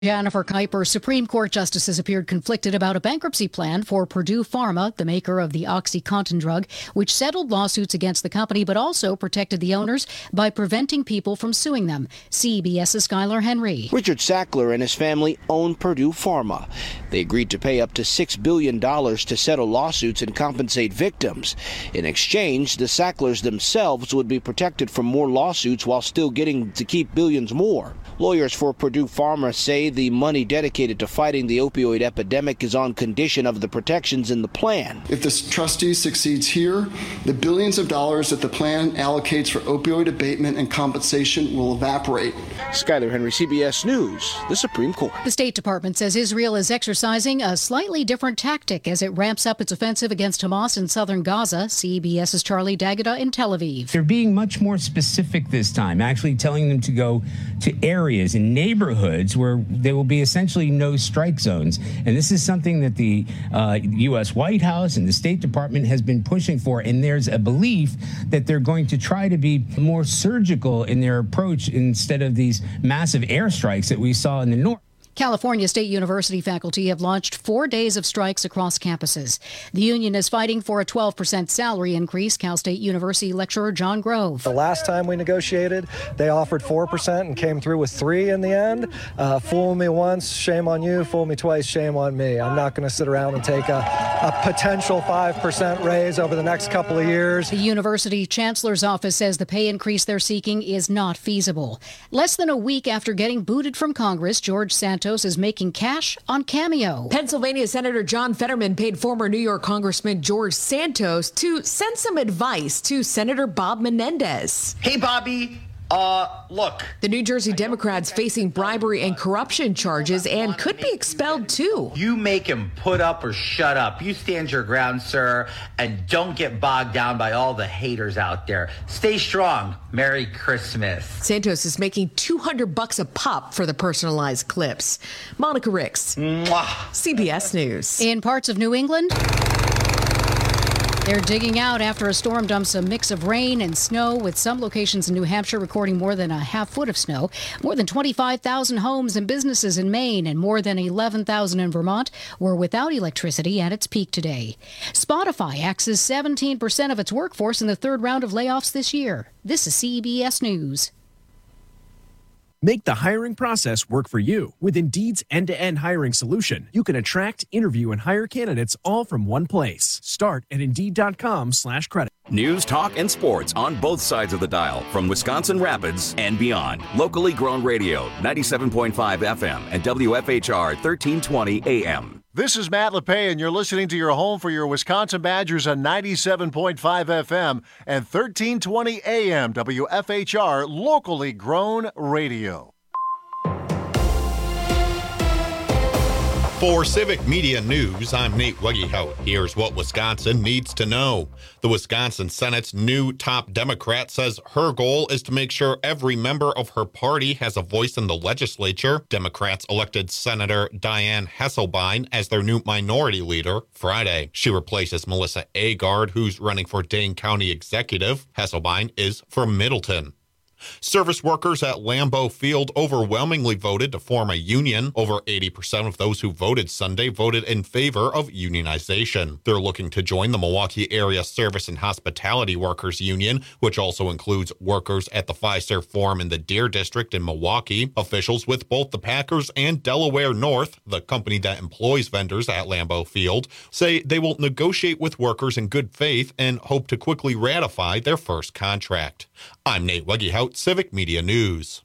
Jennifer Kuiper. Supreme Court justices appeared conflicted about a bankruptcy plan for Purdue Pharma, the maker of the OxyContin drug, which settled lawsuits against the company but also protected the owners by preventing people from suing them. CBS's Skylar Henry. Richard Sackler and his family own Purdue Pharma. They agreed to pay up to $6 billion to settle lawsuits and compensate victims. In exchange, the Sacklers themselves would be protected from more lawsuits while still getting to keep billions more. Lawyers for Purdue Pharma say the money dedicated to fighting the opioid epidemic is on condition of the protections in the plan. If the trustee succeeds here, the billions of dollars that the plan allocates for opioid abatement and compensation will evaporate. Skylar Henry, CBS News, the Supreme Court. The State Department says Israel is exercising a slightly different tactic as it ramps up its offensive against Hamas in southern Gaza. CBS's Charlie D'Agata in Tel Aviv. They're being much more specific this time, actually telling them to go to areas and neighborhoods where there will be essentially no strike zones. And this is something that the U.S. White House and the State Department has been pushing for. And there's a belief that they're going to try to be more surgical in their approach instead of these massive airstrikes that we saw in the north. California State University faculty have launched 4 days of strikes across campuses. The union is fighting for a 12% salary increase. Cal State University lecturer John Grove. The last time we negotiated, they offered 4% and came through with 3% in the end. Fool me once, shame on you. Fool me twice, shame on me. I'm not going to sit around and take a potential 5% raise over the next couple of years. The university chancellor's office says the pay increase they're seeking is not feasible. Less than a week after getting booted from Congress, George Santos is making cash on Cameo. Pennsylvania Senator John Fetterman paid former New York Congressman George Santos to send some advice to Senator Bob Menendez. Hey, Bobby. Look. The New Jersey Democrats facing bribery and corruption charges and could be expelled, too. You make him put up or shut up. You stand your ground, sir, and don't get bogged down by all the haters out there. Stay strong. Merry Christmas. Santos is making $200 a pop for the personalized clips. Monica Ricks, CBS News. In parts of New England, they're digging out after a storm dumps a mix of rain and snow, with some locations in New Hampshire recording more than a half foot of snow. More than 25,000 homes and businesses in Maine and more than 11,000 in Vermont were without electricity at its peak today. Spotify axes 17% of its workforce in the third round of layoffs this year. This is CBS News. Make the hiring process work for you. With Indeed's end-to-end hiring solution, you can attract, interview, and hire candidates all from one place. Start at Indeed.com/credit. News, talk, and sports on both sides of the dial from Wisconsin Rapids and beyond. Locally grown radio, 97.5 FM and WFHR 1320 AM. This is Matt LePay, and you're listening to your home for your Wisconsin Badgers on 97.5 FM and 1320 AM WFHR, locally grown radio. For Civic Media News, I'm Nate Weggehout. Here's what Wisconsin needs to know. The Wisconsin Senate's new top Democrat says her goal is to make sure every member of her party has a voice in the legislature. Democrats elected Senator Diane Hesselbein as their new minority leader Friday. She replaces Melissa Agard, who's running for Dane County Executive. Hesselbein is from Middleton. Service workers at Lambeau Field overwhelmingly voted to form a union. Over 80% of those who voted Sunday voted in favor of unionization. They're looking to join the Milwaukee Area Service and Hospitality Workers Union, which also includes workers at the Fiserv Forum in the Deer District in Milwaukee. Officials with both the Packers and Delaware North, the company that employs vendors at Lambeau Field, say they will negotiate with workers in good faith and hope to quickly ratify their first contract. I'm Nate Weggehout, Civic Media News.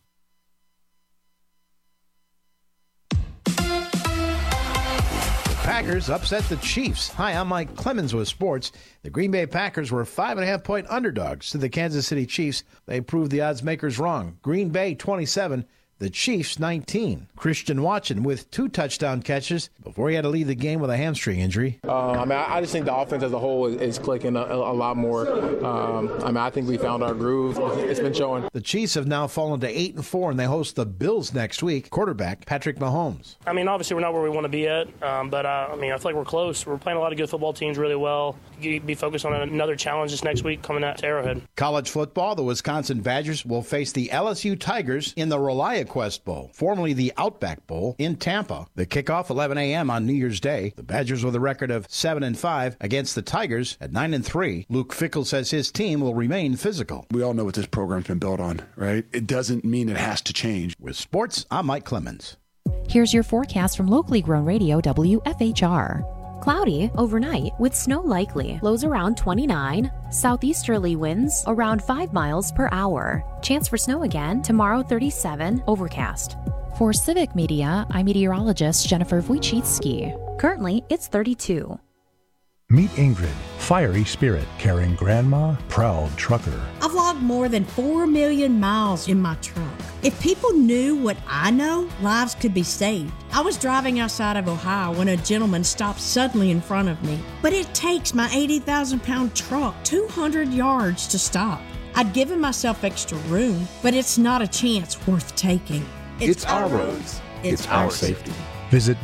Packers upset the Chiefs. Hi, I'm Mike Clemens with sports. The Green Bay Packers were 5.5-point underdogs to the Kansas City Chiefs. They proved the odds makers wrong. Green Bay 27, the Chiefs 19. Christian Watson with 2 touchdown catches before he had to leave the game with a hamstring injury. I just think the offense as a whole is clicking a lot more. I think we found our groove. It's been showing. The Chiefs have now fallen to 8-4, and they host the Bills next week. Quarterback Patrick Mahomes. Obviously we're not where we want to be at, but I feel like we're close. We're playing a lot of good football teams really well. Be focused on another challenge this next week coming out to Arrowhead. College football, the Wisconsin Badgers will face the LSU Tigers in the Reliant Quest Bowl, formerly the Outback Bowl, in Tampa. The kickoff 11 a.m. on New Year's Day. The Badgers with a record of 7-5 against the Tigers at 9-3. Luke Fickell says his team will remain physical. We all know what this program's been built on, right? It doesn't mean it has to change. With sports, I'm Mike Clemens. Here's your forecast from locally grown radio WFHR. Cloudy overnight with snow likely. Lows around 29. Southeasterly winds around 5 miles per hour. Chance for snow again tomorrow 37. Overcast. For Civic Media, I'm meteorologist Jennifer Wojcicki. Currently, it's 32. Meet Ingrid, fiery spirit, caring grandma, proud trucker. I've logged more than 4 million miles in my truck. If people knew what I know, lives could be saved. I was driving outside of Ohio when a gentleman stopped suddenly in front of me. But it takes my 80,000-pound truck 200 yards to stop. I'd given myself extra room, but it's not a chance worth taking. It's our roads. It's our safety. Visit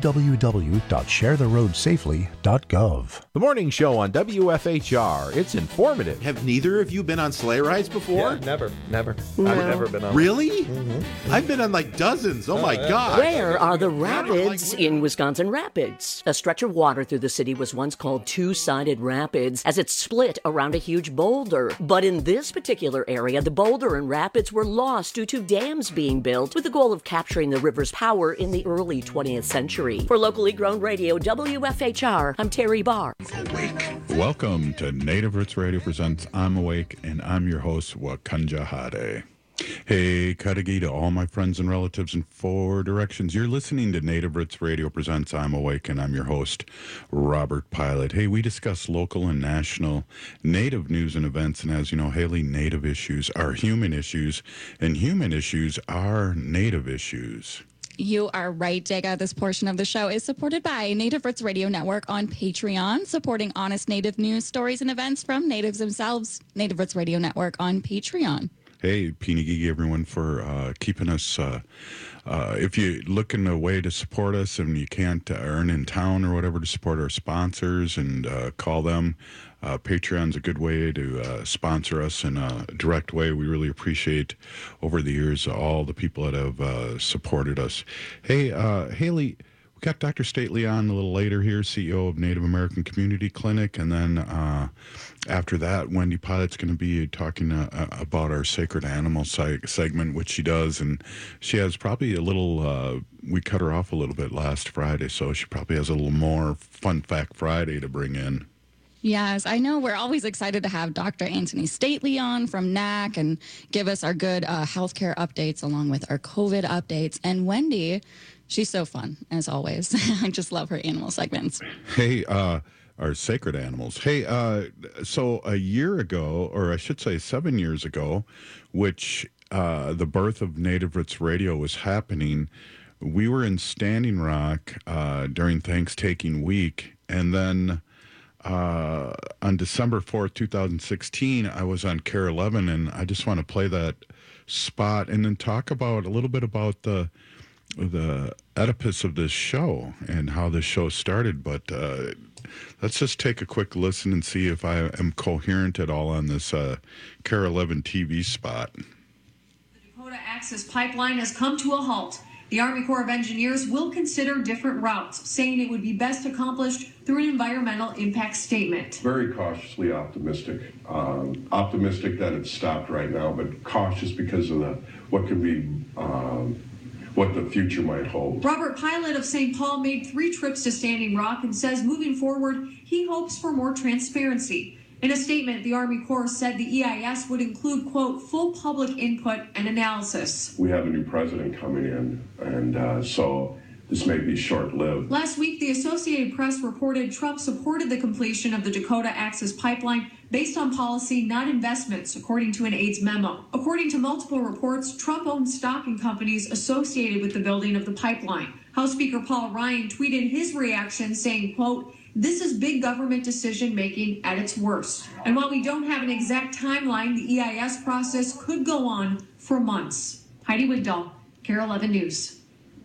www.sharetheroadsafely.gov. The morning show on WFHR. It's informative. Have neither of you been on sleigh rides before? Yeah, never. No. I've never been on. Really? Mm-hmm. I've been on like dozens. Oh my God. Where are the rapids in Wisconsin Rapids? A stretch of water through the city was once called Two-Sided Rapids as it split around a huge boulder. But in this particular area, the boulder and rapids were lost due to dams being built with the goal of capturing the river's power in the early 20th century. For locally grown radio WFHR, I'm Terry Barr. Welcome to Native Roots Radio Presents I'm Awake, and I'm your host, Wakanja Hade. Hey, Kadagi to all my friends and relatives in 4 directions. You're listening to Native Roots Radio Presents I'm Awake, and I'm your host, Robert Pilot. Hey, we discuss local and national Native news and events, and as you know, Haley, Native issues are human issues, and human issues are Native issues. You are right, Jega. This portion of the show is supported by Native Roots Radio Network on Patreon, supporting honest Native news, stories, and events from natives themselves. Native Roots Radio Network on Patreon. Hey, Pinigigi, everyone, for keeping us. If you're looking a way to support us and you can't earn in town or whatever, to support our sponsors and call them, Patreon's a good way to sponsor us in a direct way. We really appreciate over the years all the people that have supported us. Hey, Haley, we got Dr. Stately on a little later here, CEO of Native American Community Clinic, and then after that, Wendy Pilot's going to be talking about our Sacred Animal segment, which she does, and she has probably a little, we cut her off a little bit last Friday, so she probably has a little more Fun Fact Friday to bring in. Yes, I know. We're always excited to have Dr. Anthony Stately on from NAC and give us our good healthcare updates along with our COVID updates. And Wendy, she's so fun, as always. I just love her animal segments. Hey, our sacred animals. Hey, so a year ago, or I should say 7 years ago, which the birth of Native Roots Radio was happening, we were in Standing Rock during Thanksgiving week, and then on December 4th, 2016, I was on KARE 11, and I just want to play that spot and then talk about a little bit about the Oedipus of this show and how this show started. But let's just take a quick listen and see if I am coherent at all on this KARE 11 TV spot. The Dakota Access Pipeline has come to a halt. The Army Corps of Engineers will consider different routes, saying it would be best accomplished through an environmental impact statement. Very cautiously optimistic. Optimistic that it's stopped right now, but cautious because of what the future might hold. Robert Pilot of St. Paul made 3 trips to Standing Rock and says moving forward, he hopes for more transparency. In a statement, the Army Corps said the EIS would include, quote, full public input and analysis. We have a new president coming in, and so this may be short-lived. Last week, the Associated Press reported Trump supported the completion of the Dakota Access Pipeline based on policy, not investments, according to an aides memo. According to multiple reports, Trump owned stock in companies associated with the building of the pipeline. House Speaker Paul Ryan tweeted his reaction saying, quote, this is big government decision-making at its worst. And while we don't have an exact timeline, the EIS process could go on for months. Heidi Wigdahl, KARE 11 News.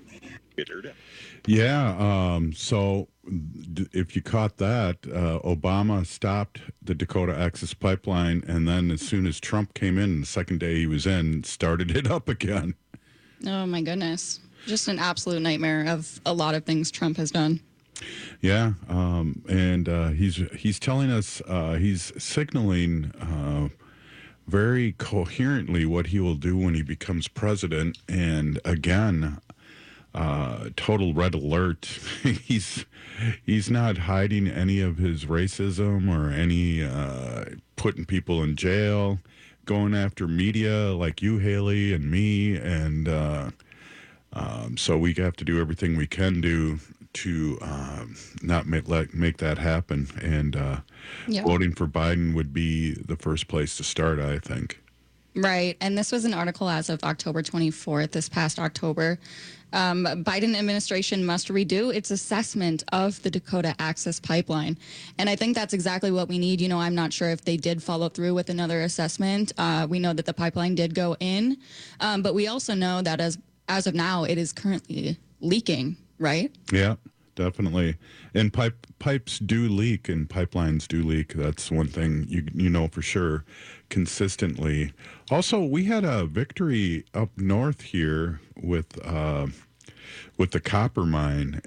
Yeah, so if you caught that, Obama stopped the Dakota Access Pipeline, and then as soon as Trump came in, the second day he was in, started it up again. Oh, my goodness. Just an absolute nightmare of a lot of things Trump has done. Yeah, and he's telling us, he's signaling very coherently what he will do when he becomes president. And again, total red alert. He's not hiding any of his racism or any putting people in jail, going after media like you, Haley, and me, and so we have to do everything we can do to not make that happen. And voting for Biden would be the first place to start, I think. Right. And this was an article as of October 24th, this past October. Biden administration must redo its assessment of the Dakota Access Pipeline. And I think that's exactly what we need. You know, I'm not sure if they did follow through with another assessment. We know that the pipeline did go in, but we also know that as of now, it is currently leaking, right? Yeah, definitely. And pipes do leak and pipelines do leak. That's one thing you know for sure consistently. Also, we had a victory up north here with the copper mine,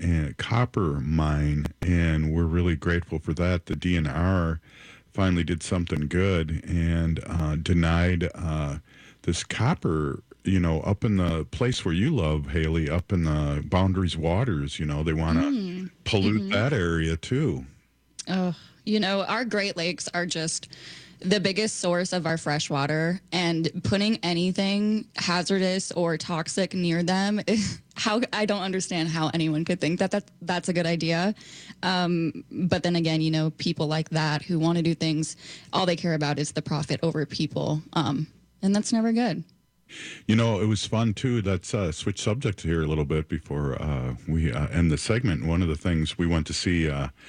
and we're really grateful for that. The DNR finally did something good and denied this copper, you know, up in the place where you love, Haley, up in the Boundaries waters. You know, they want to pollute that area too. Oh, you know, our Great Lakes are just the biggest source of our fresh water, and putting anything hazardous or toxic near them, I don't understand how anyone could think that's a good idea. But then again, you know, people like that who want to do things, all they care about is the profit over people. And that's never good. You know, it was fun, too. Let's switch subjects here a little bit before we end the segment. One of the things we went to see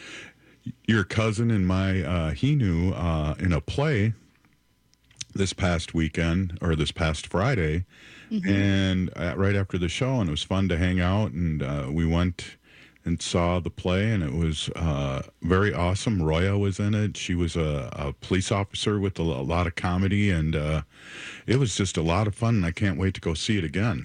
your cousin and my Hinu in a play this past weekend, or this past Friday, and right after the show, and it was fun to hang out, and we went and saw the play, and it was very awesome. Roya was in it. She was a police officer with a lot of comedy, and it was just a lot of fun, and I can't wait to go see it again.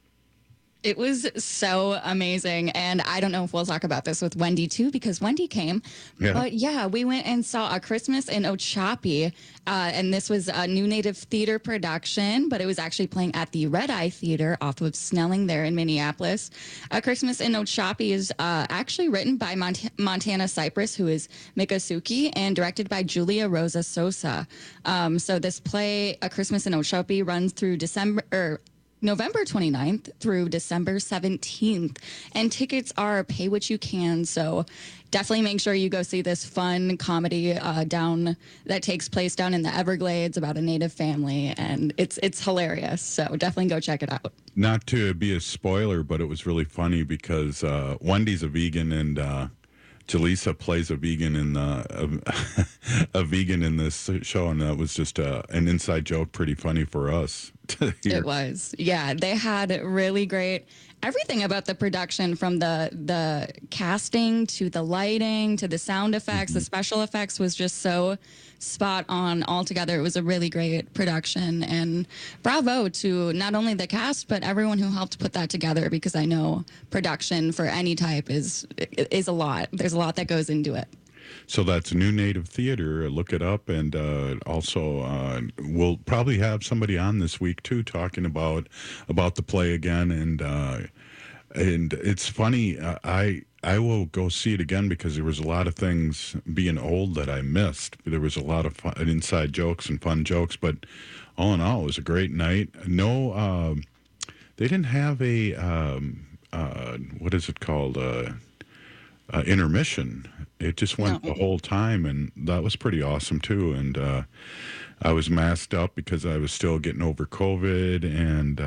It was so amazing. And I don't know if we'll talk about this with Wendy, too, because Wendy came. Yeah. But, yeah, we went and saw A Christmas in Ochopee. And this was a New Native Theater production, but it was actually playing at the Red Eye Theater off of Snelling there in Minneapolis. A Christmas in Ochopee is actually written by Montana Cypress, who is Miccosukee, and directed by Julia Rosa Sosa. So this play, A Christmas in Ochopee, runs through November 29th through December 17th. And tickets are pay what you can. So definitely make sure you go see this fun comedy that takes place down in the Everglades about a Native family. And it's hilarious. So definitely go check it out. Not to be a spoiler, but it was really funny because Wendy's a vegan, and Jaleesa plays a vegan in a vegan in this show, and that was just an inside joke, pretty funny for us to hear. It was, yeah. They had really great everything about the production, from the casting to the lighting to the sound effects. The special effects was just so spot on altogether. It was a really great production, and bravo to not only the cast but everyone who helped put that together, because I know production for any type is a lot. There's a lot that goes into it. So that's New Native Theater. Look it up, and also we'll probably have somebody on this week too talking about the play again. And it's funny. I will go see it again because there was a lot of things, being old, that I missed. There was a lot of fun, inside jokes and fun jokes, but all in all, it was a great night. No, they didn't have a what is it called? Intermission. It just went the whole time, and that was pretty awesome too. And I was masked up because I was still getting over COVID, and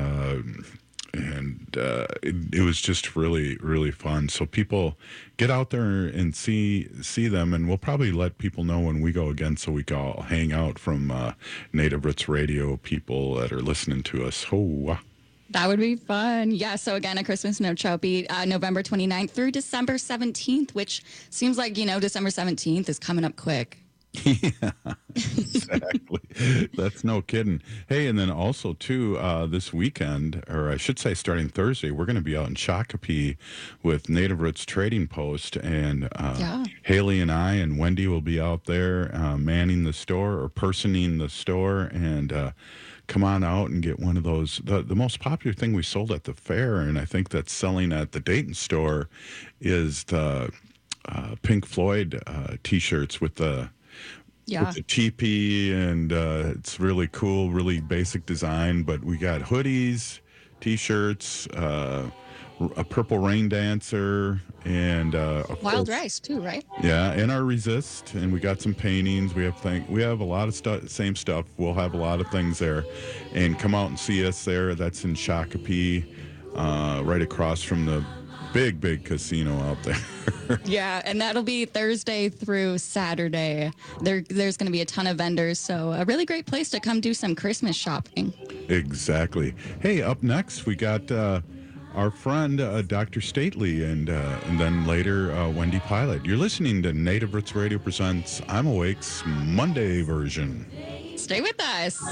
it was just really, really fun. So people, get out there and see them, and we'll probably let people know when we go again, so we can all hang out from Native Roots Radio people that are listening to us. That would be fun. Yeah, so again, A Christmas in Ochopee, November 29th through December 17th, which seems like, December 17th is coming up quick. Yeah, exactly. That's no kidding. Hey, and then also, too, this weekend, or I should say starting Thursday, we're going to be out in Shakopee with Native Roots Trading Post, and Haley and I and Wendy will be out there manning the store or personing the store, and come on out and get one of those. The most popular thing we sold at the fair, and I think that's selling at the Dayton store, is the Pink Floyd T-shirts with the teepee, and it's really cool, really basic design. But we got hoodies, T-shirts, a Purple Rain Dancer, and Wild Rice too, right? Yeah, and our Resist, and we got some paintings. We have a lot of stuff, same stuff. We'll have a lot of things there, and come out and see us there. That's in Shakopee, right across from the big casino out there. Yeah, and that'll be Thursday through Saturday. There's going to be a ton of vendors, so a really great place to come do some Christmas shopping. Exactly. Hey, up next we got our friend Dr. Stately, and then later Wendy Pilot. You're listening to Native Roots Radio presents I'm Awake's Monday version. Stay with us.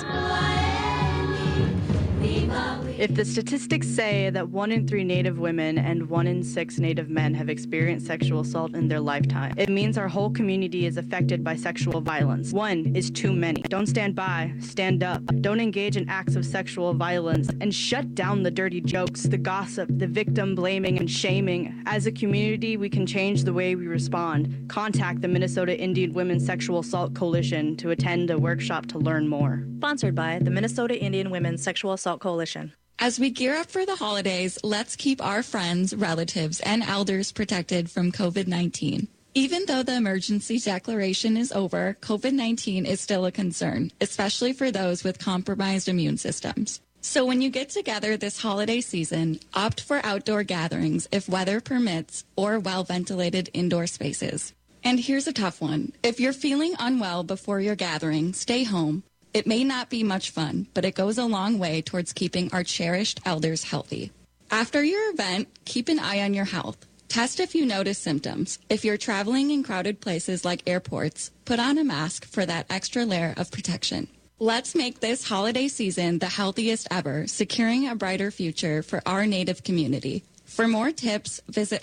If the statistics say that 1 in 3 Native women and 1 in 6 Native men have experienced sexual assault in their lifetime, it means our whole community is affected by sexual violence. 1 is too many. Don't stand by, stand up. Don't engage in acts of sexual violence, and shut down the dirty jokes, the gossip, the victim blaming and shaming. As a community, we can change the way we respond. Contact the Minnesota Indian Women's Sexual Assault Coalition to attend a workshop to learn more. Sponsored by the Minnesota Indian Women's Sexual Assault Coalition. As we gear up for the holidays, let's keep our friends, relatives, and elders protected from COVID-19. Even though the emergency declaration is over, COVID-19 is still a concern, especially for those with compromised immune systems. So when you get together this holiday season, opt for outdoor gatherings if weather permits or well-ventilated indoor spaces. And here's a tough one. If you're feeling unwell before your gathering, stay home. It may not be much fun, but it goes a long way towards keeping our cherished elders healthy. After your event, keep an eye on your health. Test if you notice symptoms. If you're traveling in crowded places like airports, put on a mask for that extra layer of protection. Let's make this holiday season the healthiest ever, securing a brighter future for our Native community. For more tips, visit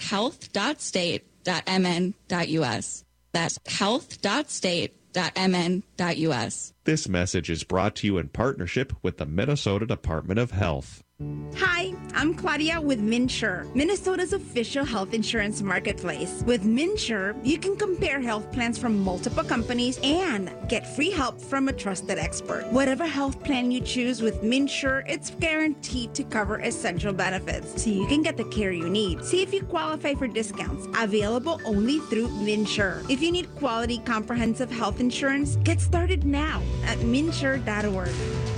health.state.mn.us. That's health.state.mn.us. This message is brought to you in partnership with the Minnesota Department of Health. Hi, I'm Claudia with MNsure, Minnesota's official health insurance marketplace. With MNsure, you can compare health plans from multiple companies and get free help from a trusted expert. Whatever health plan you choose with MNsure, it's guaranteed to cover essential benefits, so you can get the care you need. See if you qualify for discounts, available only through MNsure. If you need quality, comprehensive health insurance, get started now at MNsure.org.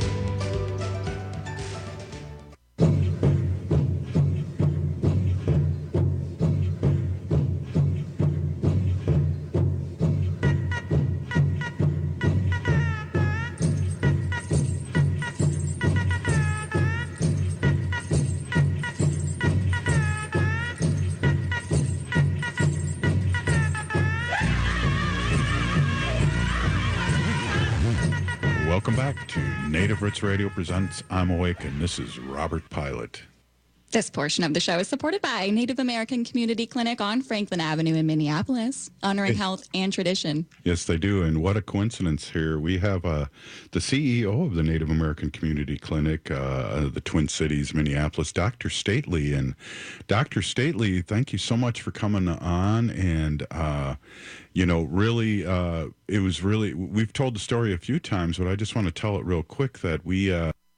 Welcome back to Native Roots Radio presents I'm Awake, and this is Robert Pilot. This portion of the show is supported by Native American Community Clinic on Franklin Avenue in Minneapolis, honoring health and tradition. Yes, they do, and what a coincidence here. We have the CEO of the Native American Community Clinic, the Twin Cities, Minneapolis, Dr. Stately. And Dr. Stately, thank you so much for coming on, and really, it was really, we've told the story a few times, but I just want to tell it real quick that we...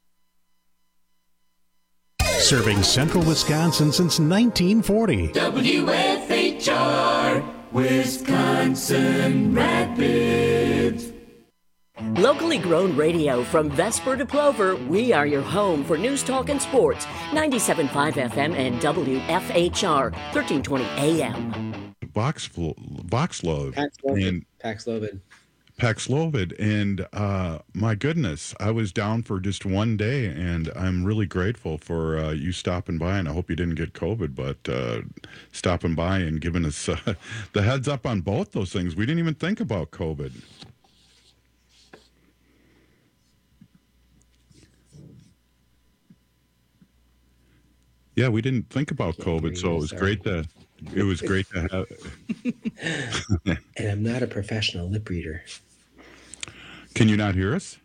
Serving central Wisconsin since 1940. WFHR, Wisconsin Rapids. Locally grown radio from Vesper to Plover, we are your home for news, talk, and sports. 97.5 FM and WFHR, 1320 AM. Paxlovid, and my goodness, I was down for just one day, and I'm really grateful for you stopping by, and I hope you didn't get COVID, but stopping by and giving us the heads up on both those things. We didn't even think about COVID. Yeah, we didn't think about COVID, so it was great to have. And I'm not a professional lip reader. Can you not hear us?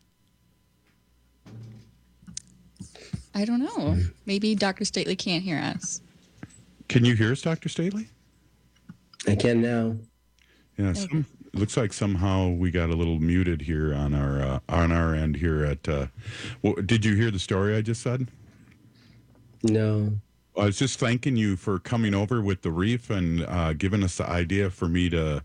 I don't know. Maybe Dr. Stately can't hear us. Can you hear us, Dr. Stately? I can now. Yeah, it looks like somehow we got a little muted here on our end here at. Did you hear the story I just said? No. I was just thanking you for coming over with the reef and giving us the idea for me to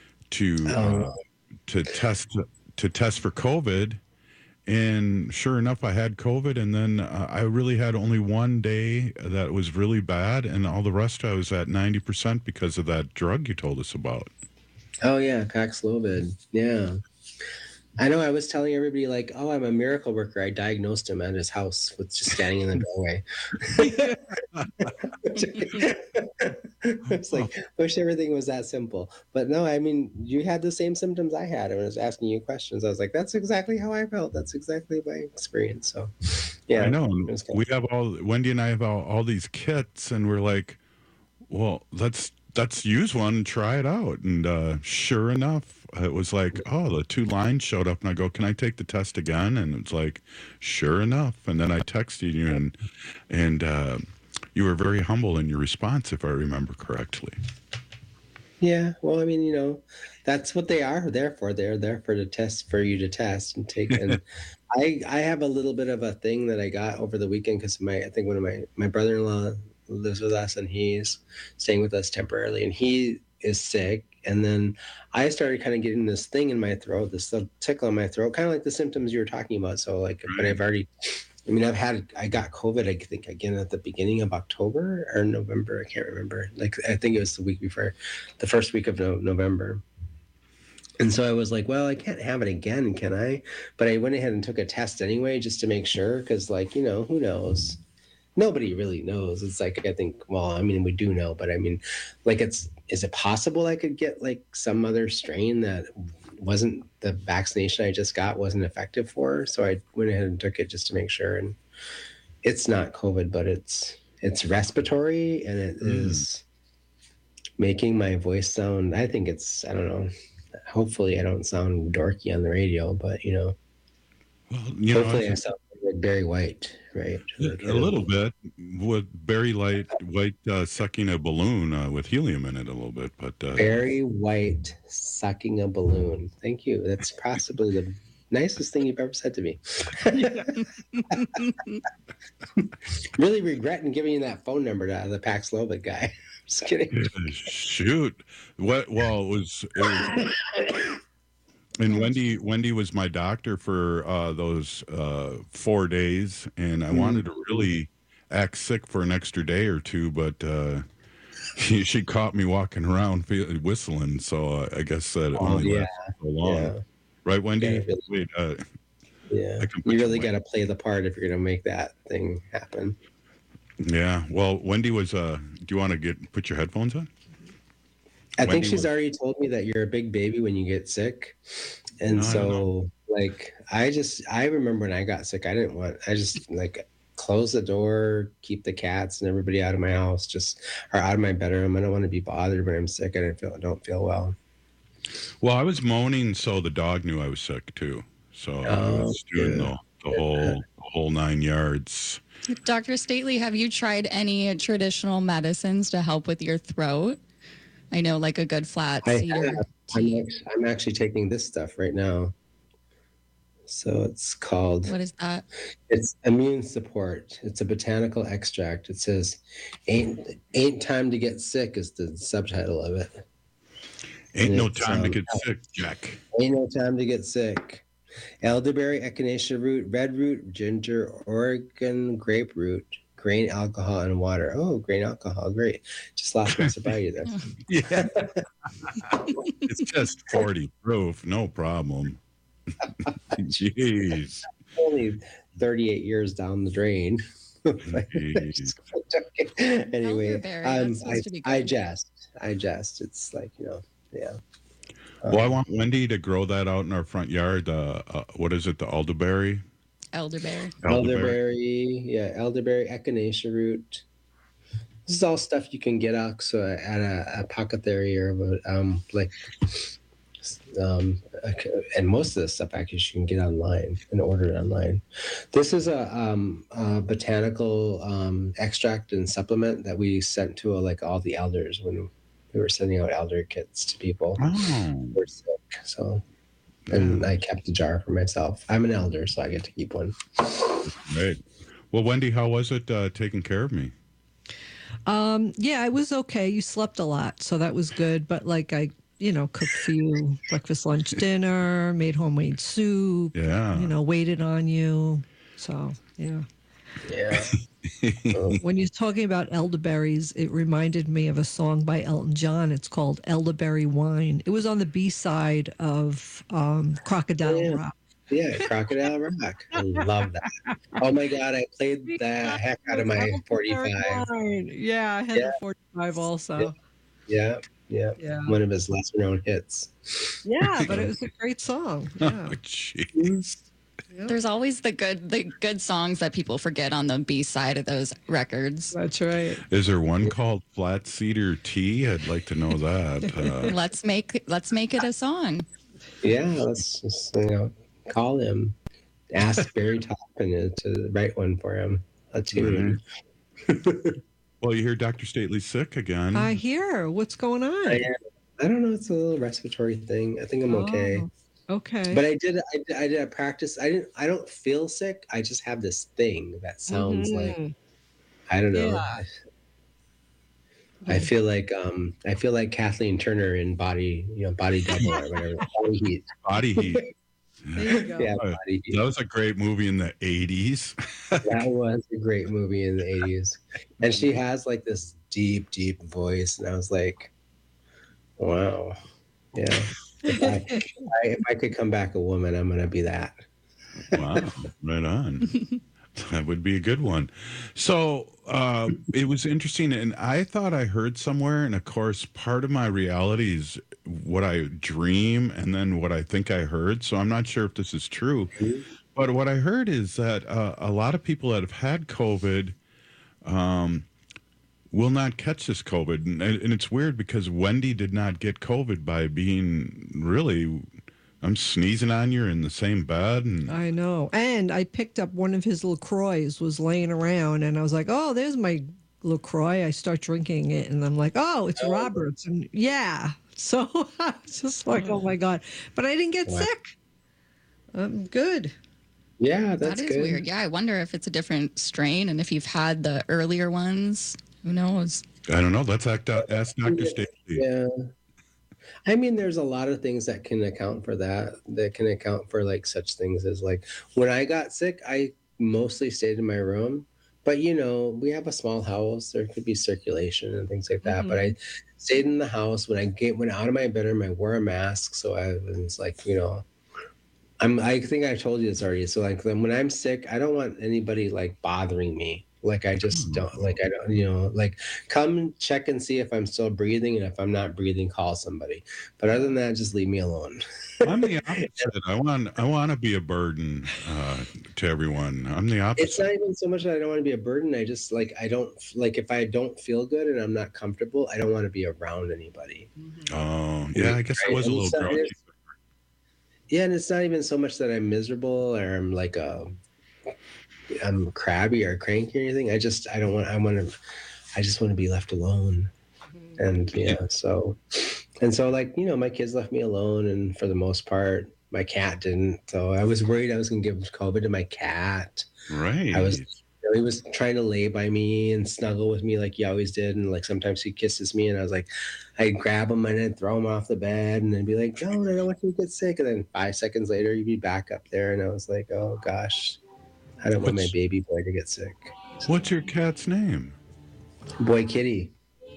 test for COVID. And sure enough, I had COVID, and then I really had only one day that was really bad, and all the rest I was at 90% because of that drug you told us about. Oh, yeah, Paxlovid. Yeah. I know I was telling everybody, like, oh, I'm a miracle worker. I diagnosed him at his house with just standing in the doorway. It's like, wish everything was that simple. But no, I mean, you had the same symptoms I had. When I was asking you questions, I was like, that's exactly how I felt. That's exactly my experience. So, yeah. I know. We have Wendy and I have all these kits, and we're like, well, let's use one and try it out. And sure enough, it was like, oh, the 2 lines showed up, and I go, can I take the test again? And it's like, sure enough. And then I texted you, and you were very humble in your response, if I remember correctly. Yeah, well, I mean, that's what they are there for. They're there for you to test and take. And I have a little bit of a thing that I got over the weekend because I think one of my brother-in-law lives with us, and he's staying with us temporarily, and he is sick. And then I started kind of getting this thing in my throat, this little tickle in my throat, kind of like the symptoms you were talking about. So but I got COVID, I think, again at the beginning of October or November. I can't remember. I think it was the week before, the first week of November. And so I was like, well, I can't have it again, can I? But I went ahead and took a test anyway, just to make sure. Cause who knows? Nobody really knows. It's like, I think, well, I mean, we do know, but I mean, is it possible I could get some other strain that wasn't the vaccination I just got wasn't effective for? So I went ahead and took it just to make sure. And it's not COVID, but it's respiratory, and it is making my voice sound, I think I don't know. Hopefully I don't sound dorky on the radio, but well, hopefully I sound like Barry White. Right. A little bit with Barry White sucking a balloon with helium in it a little bit, but Barry White sucking a balloon. Thank you. That's possibly the nicest thing you've ever said to me. Really regretting giving you that phone number to the Paxlovid guy. Just kidding. Shoot. Well, it was and Wendy was my doctor for those 4 days, and I wanted to really act sick for an extra day or two, but she caught me walking around whistling, so I guess that only lasted so long. Yeah. Right, Wendy? Yeah, you really got to play the part if you're going to make that thing happen. Yeah, well, Wendy was, do you want to put your headphones on? I think she's already told me that you're a big baby when you get sick. And I remember when I got sick, I just close the door, keep the cats and everybody out of my house, or out of my bedroom. I don't want to be bothered when I'm sick and I don't feel well. Well, I was moaning so the dog knew I was sick too. So I was doing the whole 9 yards. Dr. Stately, have you tried any traditional medicines to help with your throat? I know, like a good flat cedar tea. I'm actually taking this stuff right now. So it's called... What is that? It's immune support. It's a botanical extract. It says, ain't time to get sick is the subtitle of it. Ain't no time to get sick, Jack. Ain't no time to get sick. Elderberry, echinacea root, red root, ginger, Oregon grape root, grain alcohol, and water. Oh, grain alcohol. Great. Just lost my sobriety there. Yeah. It's just 40 proof. No problem. Jeez. Only 38 years down the drain. Anyway, I jest. It's yeah. Well, I want Wendy to grow that out in our front yard. What is it? The elderberry? Elderberry. Elderberry, echinacea root, This is all stuff you can get at a apothecary or and most of this stuff actually you can get online and order it online. This is a botanical extract and supplement that we sent to all the elders when we were sending out elder kits to people who were sick. So, and I kept a jar for myself. I'm an elder, so I get to keep one. Right. Well, Wendy, how was it taking care of me? Yeah, it was okay. You slept a lot, so that was good. But I cooked for you breakfast, lunch, dinner, made homemade soup. Yeah. Waited on you. So, yeah. Yeah. When you're talking about elderberries, it reminded me of a song by Elton John. It's called Elderberry Wine. It was on the B-side of Crocodile Rock. Yeah, Crocodile Rock. I love that. Oh my God, I played the heck out of my 45. Yeah, I had the 45 also. Yeah. One of his less known hits. Yeah, but it was a great song. Yeah. Oh, jeez. Yep. There's always the good songs that people forget on the B side of those records. That's right. Is there one called Flat Cedar Tea? I'd like to know that. Let's make it a song. Yeah, let's just call him, ask Barry Toppin to write one for him. A tune. Well, you hear Dr. Stately's sick again. I hear. What's going on? I don't know. It's a little respiratory thing. I think I'm okay. Okay. But I did a practice. I don't feel sick. I just have this thing that sounds like, I don't know. Yeah. I feel like Kathleen Turner in Body Double or whatever. Body Heat. Body Heat. There you go. Yeah, Body Heat. That was a great movie in the 80s. That was a great movie in the 80s. And she has this deep, deep voice. And I was like, wow. Yeah. If I could come back a woman, I'm going to be that. Wow. Right on. That would be a good one. So it was interesting. And I thought I heard somewhere, and of course, part of my reality is what I dream and then what I think I heard. So I'm not sure if this is true. Mm-hmm. But what I heard is that a lot of people that have had COVID will not catch this COVID. And it's weird because Wendy did not get COVID by being really... I'm sneezing on you in the same bed. And I know. And I picked up one of his LaCroix, was laying around, and I was like, oh, there's my LaCroix. I start drinking it, and I'm like, oh, it's Robert's. And yeah. So I was just like, oh, my God. But I didn't get sick. I'm good. Yeah, that's good. That is weird. Yeah, I wonder if it's a different strain, and if you've had the earlier ones. Who knows? I don't know. Let's ask Dr. Stately. Yeah. I mean, there's a lot of things that can account for that can account for such things as when I got sick, I mostly stayed in my room, but we have a small house. There could be circulation and things like that. Mm-hmm. But I stayed in the house. When I went out of my bedroom, I wore a mask. So I was I think I told you this already. So when I'm sick, I don't want anybody bothering me. I just don't come check and see if I'm still breathing, and if I'm not breathing, call somebody. But other than that, just leave me alone. I'm the opposite. I want to be a burden to everyone. I'm the opposite. It's not even so much that I don't want to be a burden. I just I don't if I don't feel good and I'm not comfortable, I don't want to be around anybody. Oh yeah, I guess I was a little grouchy. Yeah, and it's not even so much that I'm miserable or I'm crabby or cranky or anything. I just want to be left alone. And so my kids left me alone, and for the most part my cat didn't. So I was worried I was going to give COVID to my cat. Right. He was trying to lay by me and snuggle with me like he always did, and sometimes he kisses me, and I was like, I'd grab him and I'd throw him off the bed and then be like, no, I don't want you to get sick. And then 5 seconds later you'd be back up there, and I was like, oh gosh, I don't want my baby boy to get sick. What's your cat's name? Boy Kitty.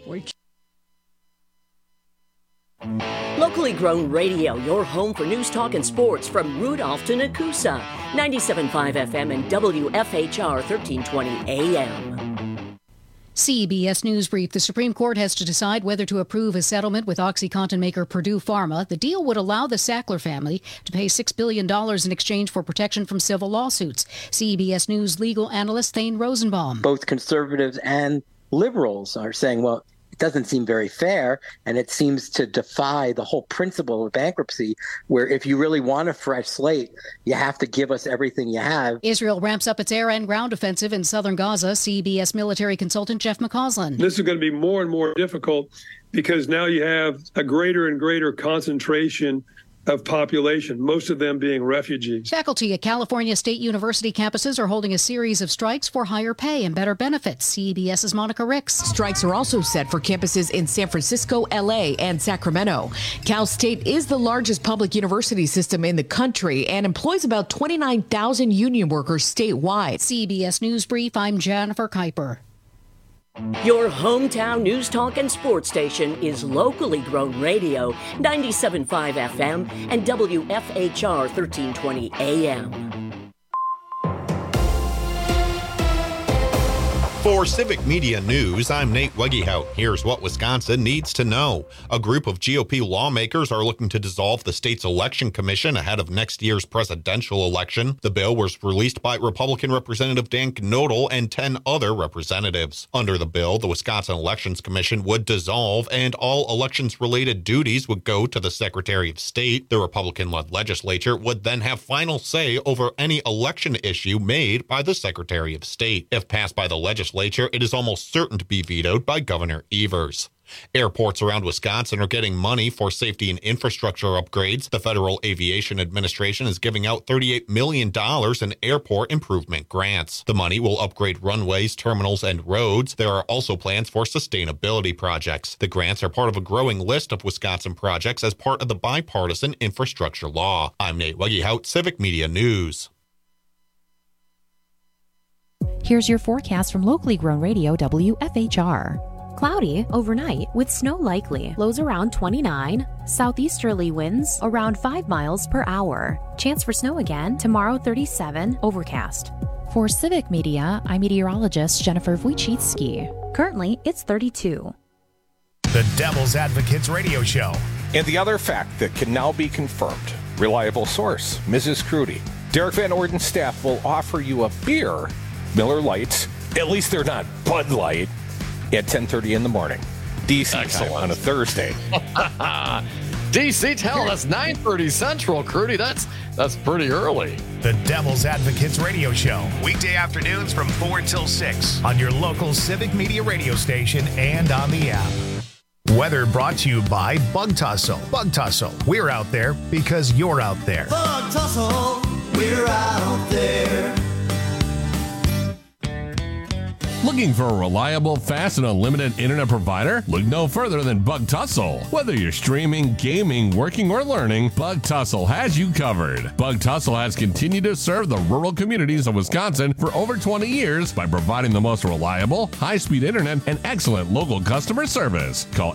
Locally grown radio, your home for news, talk, and sports from Rudolph to Nakusa. 97.5 FM and WFHR 1320 AM. CBS News Brief. The Supreme Court has to decide whether to approve a settlement with OxyContin maker Purdue Pharma. The deal would allow the Sackler family to pay $6 billion in exchange for protection from civil lawsuits. CBS News legal analyst Thane Rosenbaum. Both conservatives and liberals are saying, well, it doesn't seem very fair, and it seems to defy the whole principle of bankruptcy, where if you really want a fresh slate, you have to give us everything you have. Israel ramps up its air and ground offensive in southern Gaza. CBS military consultant Jeff McCausland. This is going to be more and more difficult because now you have a greater and greater concentration of population, most of them being refugees. Faculty at California State University campuses are holding a series of strikes for higher pay and better benefits. CBS's Monica Ricks. Strikes are also set for campuses in San Francisco, LA, and Sacramento. Cal State is the largest public university system in the country and employs about 29,000 union workers statewide. CBS News Brief, I'm Jennifer Kuiper. Your hometown news talk and sports station is locally grown radio, 97.5 FM and WFHR 1320 AM. For Civic Media News, I'm Nate Wegehout. Here's what Wisconsin needs to know. A group of GOP lawmakers are looking to dissolve the state's election commission ahead of next year's presidential election. The bill was released by Republican Representative Dan Knodel and 10 other representatives. Under the bill, the Wisconsin Elections Commission would dissolve and all elections-related duties would go to the Secretary of State. The Republican-led legislature would then have final say over any election issue made by the Secretary of State. If passed by the legislature, it is almost certain to be vetoed by Governor Evers. Airports around Wisconsin are getting money for safety and infrastructure upgrades. The Federal Aviation Administration is giving out $38 million in airport improvement grants. The money will upgrade runways, terminals, and roads. There are also plans for sustainability projects. The grants are part of a growing list of Wisconsin projects as part of the bipartisan infrastructure law. I'm Nate Wegehout, Civic Media News. Here's your forecast from locally grown radio WFHR. Cloudy overnight with snow likely. Lows around 29. Southeasterly winds around 5 miles per hour. Chance for snow again tomorrow 37. Overcast. For Civic Media, I'm meteorologist Jennifer Wojcicki. Currently, it's 32. The Devil's Advocates Radio Show. And the other fact that can now be confirmed. Reliable source, Mrs. Crudy. Derek Van Orden's staff will offer you a beer, Miller Lights, at least they're not Bud Light, at 10:30 in the morning. DC time on a Thursday. DC, hell, that's 9:30 Central, Crudy. That's pretty early. The Devil's Advocates Radio Show. Weekday afternoons from 4 till 6 on your local Civic Media radio station and on the app. Weather brought to you by Bug Tussle. Bug Tussle, we're out there because you're out there. Bug Tussle, we're out there. Looking for a reliable, fast, and unlimited internet provider? Look no further than Bug Tussle. Whether you're streaming, gaming, working, or learning, Bug Tussle has you covered. Bug Tussle has continued to serve the rural communities of Wisconsin for over 20 years by providing the most reliable, high-speed internet and excellent local customer service. Call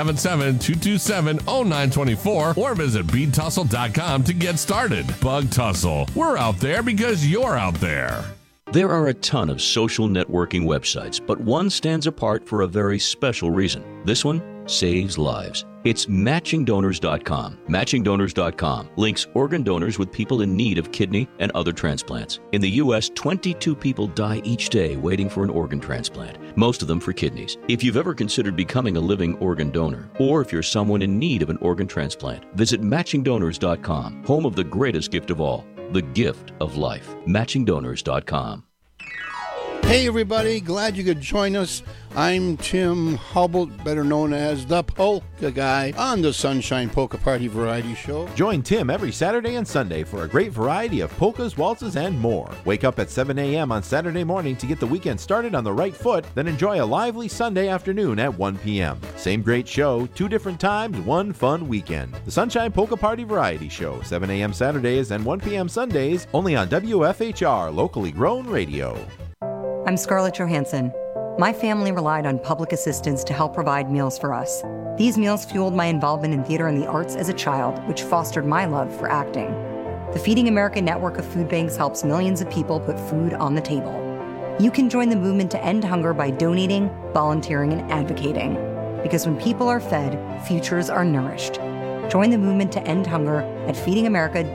877-227-0924 or visit btussle.com to get started. Bug Tussle. We're out there because you're out there. There are a ton of social networking websites, but one stands apart for a very special reason. This one saves lives. It's MatchingDonors.com. MatchingDonors.com links organ donors with people in need of kidney and other transplants. In the U.S., 22 people die each day waiting for an organ transplant, most of them for kidneys. If you've ever considered becoming a living organ donor, or if you're someone in need of an organ transplant, visit MatchingDonors.com, home of the greatest gift of all, the gift of life. MatchingDonors.com. Hey everybody, glad you could join us. I'm Tim Hubble, better known as the Polka Guy, on the Sunshine Polka Party Variety Show. Join Tim every Saturday and Sunday for a great variety of polkas, waltzes, and more. Wake up at 7 a.m. on Saturday morning to get the weekend started on the right foot, then enjoy a lively Sunday afternoon at 1 p.m. Same great show, 2 different times, one fun weekend. The Sunshine Polka Party Variety Show, 7 a.m. Saturdays and 1 p.m. Sundays, only on WFHR, locally grown radio. I'm Scarlett Johansson. My family relied on public assistance to help provide meals for us. These meals fueled my involvement in theater and the arts as a child, which fostered my love for acting. The Feeding America network of food banks helps millions of people put food on the table. You can join the movement to end hunger by donating, volunteering, and advocating. Because when people are fed, futures are nourished. Join the movement to end hunger at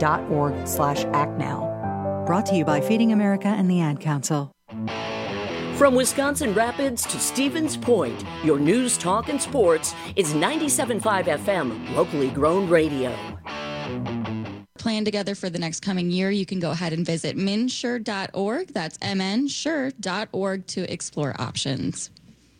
feedingamerica.org/actnow. Brought to you by Feeding America and the Ad Council. From Wisconsin Rapids to Stevens Point, your news, talk, and sports is 97.5 FM, locally grown radio. Plan together for the next coming year, you can go ahead and visit mnsure.org. That's mnsure.org to explore options.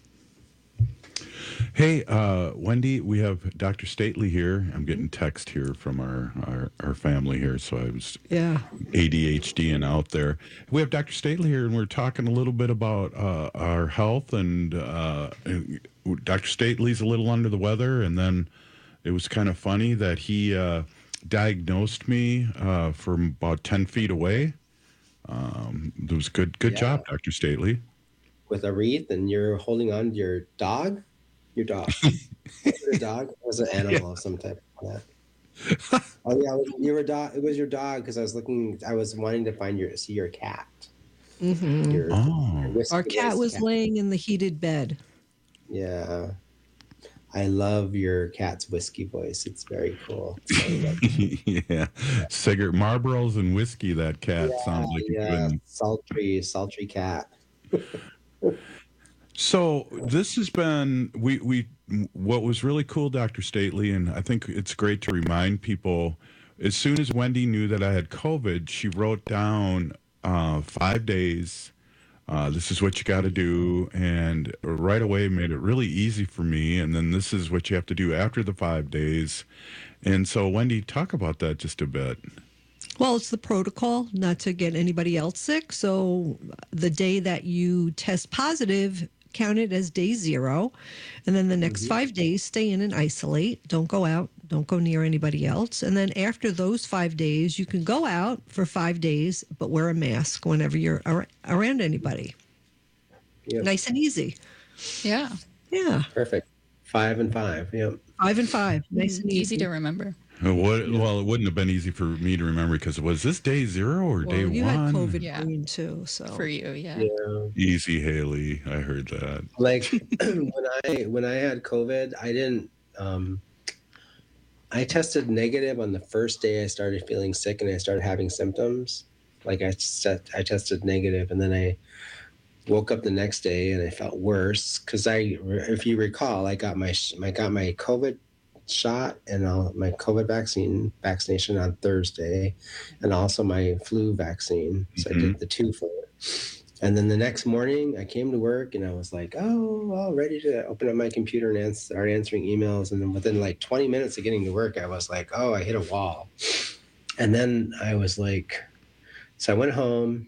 Hey, Wendy, we have Dr. Stately here. I'm getting text here from our family here, so I was ADHD and out there. We have Dr. Stately here, and we're talking a little bit about our health, and Dr. Stately's a little under the weather, and then it was kind of funny that he diagnosed me from about 10 feet away. It was good job, Dr. Stately. With a wreath, and you're holding on to your dog? Your dog. Your dog? It was an animal of some type of that. Oh yeah, you were dog. It was your dog because I was wanting to see your cat. Mm-hmm. Your Our cat was laying in the heated bed. Yeah. I love your cat's whiskey voice. It's very cool. Yeah. Cigarette Marlboros and whiskey, that cat sounds like a good... sultry cat. So this has been what was really cool, Dr. Stately, and I think it's great to remind people, as soon as Wendy knew that I had COVID, she wrote down 5 days. This is what you got to do, and right away made it really easy for me. And then this is what you have to do after the 5 days. And so, Wendy, talk about that just a bit. Well, it's the protocol not to get anybody else sick. So the day that you test positive, count it as day 0. And then the next 5 days, stay in and isolate. Don't go out. Don't go near anybody else. And then after those 5 days, you can go out for 5 days, but wear a mask whenever you're around anybody. Yep. Nice and easy. Yeah. Yeah. Perfect. 5 and 5. Yep. 5 and 5. Nice and easy to remember. Well, it wouldn't have been easy for me to remember because was this day 0 or day 1? You had COVID green too, so for you, yeah. Easy, Haley. I heard that. Like when I had COVID, I didn't. I tested negative on the first day I started feeling sick and I started having symptoms. Like I tested negative, and then I woke up the next day and I felt worse because if you recall, I got my COVID shot and my COVID vaccination on Thursday, and also my flu vaccine. So I did the 2 for it. And then the next morning I came to work and I was like, ready to open up my computer and start answering emails. And then within like 20 minutes of getting to work, I was like, I hit a wall. And then I was like, so I went home,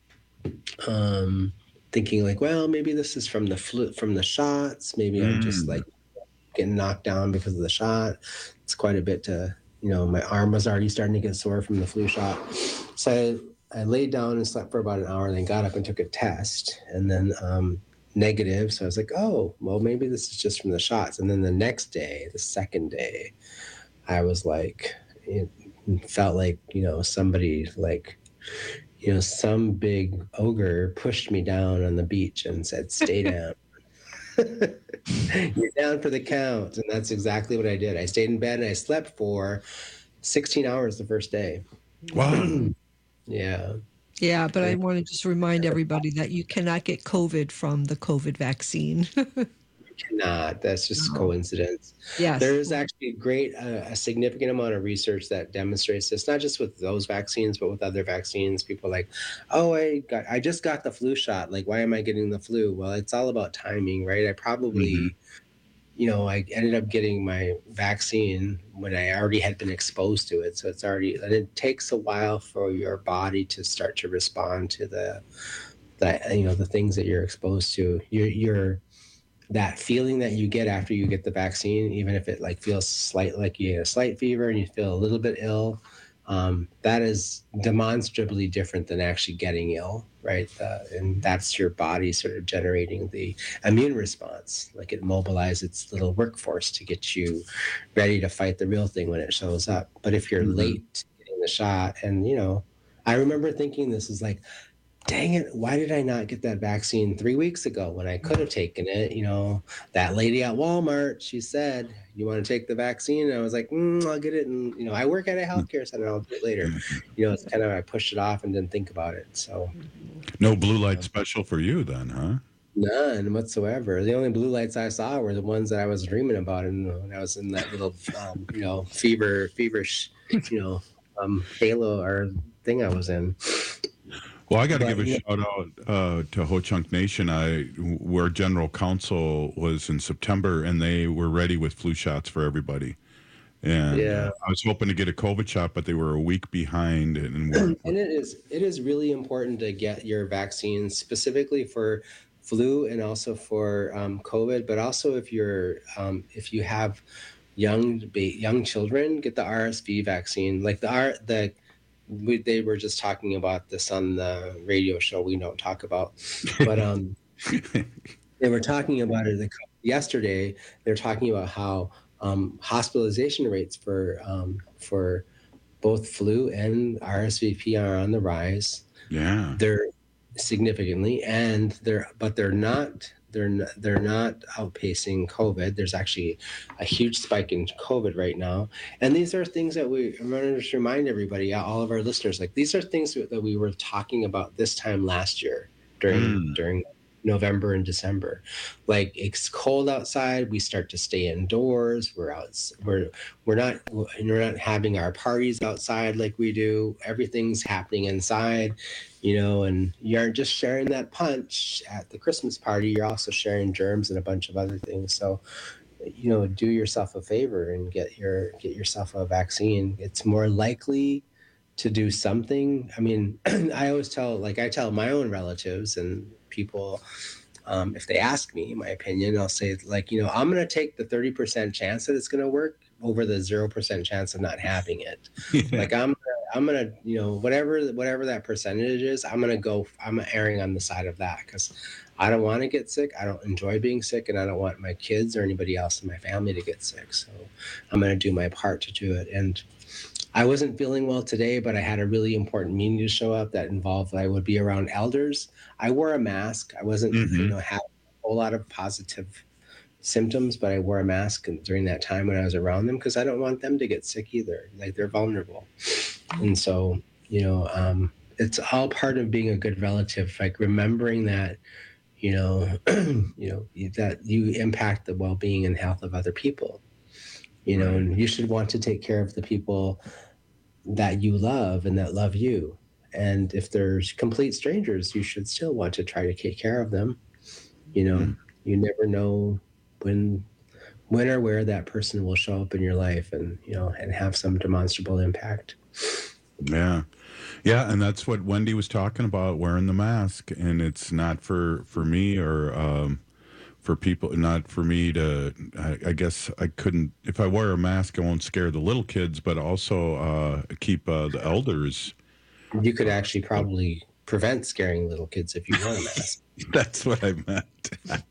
thinking like, well, maybe this is from the flu, from the shots. Maybe I'm just like getting knocked down because of the shot. It's quite a bit to, my arm was already starting to get sore from the flu shot. So I laid down and slept for about an hour and then got up and took a test, and then negative. So I was like, well, maybe this is just from the shots. And then the next day, the second day, I was like, it felt like, somebody like, some big ogre pushed me down on the beach and said, stay down. You're down for the count. And that's exactly what I did. I stayed in bed and I slept for 16 hours the first day. Wow. Yeah. Yeah, but I want to just remind everybody that you cannot get COVID from the COVID vaccine. You cannot. That's just coincidence. Yes. There's actually a significant amount of research that demonstrates this, not just with those vaccines, but with other vaccines. People are like, I just got the flu shot. Like, why am I getting the flu? Well, it's all about timing, right? I probably, I ended up getting my vaccine when I already had been exposed to it. So and it takes a while for your body to start to respond to the things that you're exposed to. That feeling that you get after you get the vaccine, even if it feels like you get a slight fever and you feel a little bit ill, that is demonstrably different than actually getting ill, right? And that's your body sort of generating the immune response. Like it mobilizes its little workforce to get you ready to fight the real thing when it shows up. But if you're late getting the shot, and I remember thinking this is like, dang it, why did I not get that vaccine 3 weeks ago when I could have taken it? You know, that lady at Walmart, she said, you want to take the vaccine? And I was like, I'll get it. And, you know, I work at a healthcare center. I'll do it later. You know, it's kind of, I pushed it off and didn't think about it. So no blue light special for you then, huh? None whatsoever. The only blue lights I saw were the ones that I was dreaming about. And when I was in that little, you know, feverish, you know, halo or thing I was in. Well, I got to give a shout out to Ho Chunk Nation. Where General Counsel was in September, and they were ready with flu shots for everybody. And I was hoping to get a COVID shot, but they were a week behind. And it is really important to get your vaccines specifically for flu and also for COVID. But also if you have young children, get the RSV vaccine. Like they were just talking about this on the radio show we don't talk about, but they were talking about it yesterday. They're talking about how hospitalization rates for both flu and RSVP are on the rise. Yeah, they're significantly, and they're not outpacing COVID. There's actually a huge spike in COVID right now. And these are things that we want to remind everybody, all of our listeners, like these are things that we were talking about this time last year during November and December. Like, it's cold outside, we start to stay indoors. We're not having our parties outside like we do. Everything's happening inside. You know, and you aren't just sharing that punch at the Christmas party, you're also sharing germs and a bunch of other things. So, you know, do yourself a favor and get yourself a vaccine. It's more likely to do something. I mean, I tell my own relatives and people, if they ask me my opinion, I'll say, like, you know, I'm going to take the 30% chance that it's going to work over the 0% chance of not having it. Yeah. Like, I'm gonna, you know, whatever that percentage is, I'm erring on the side of that, because I don't want to get sick. I don't enjoy being sick, and I don't want my kids or anybody else in my family to get sick. So I'm going to do my part to do it. And I wasn't feeling well today, but I had a really important meeting to show up that involved, I would be around elders. I wore a mask. I wasn't, you know, having a whole lot of positive symptoms, but I wore a mask during that time when I was around them, because I don't want them to get sick either. Like, they're vulnerable. And so, you know, it's all part of being a good relative, like remembering that, you know, that you impact the well-being and health of other people, you know, and you should want to take care of the people that you love and that love you. And if there's complete strangers, you should still want to try to take care of them. You know, you never know when or where that person will show up in your life, and, you know, and have some demonstrable impact. Yeah. And that's what Wendy was talking about, wearing the mask. And it's not for me or for people, not for me to, I guess I couldn't, if I wear a mask, I won't scare the little kids, but also keep the elders. You could actually probably prevent scaring little kids if you wear a mask. That's what I meant.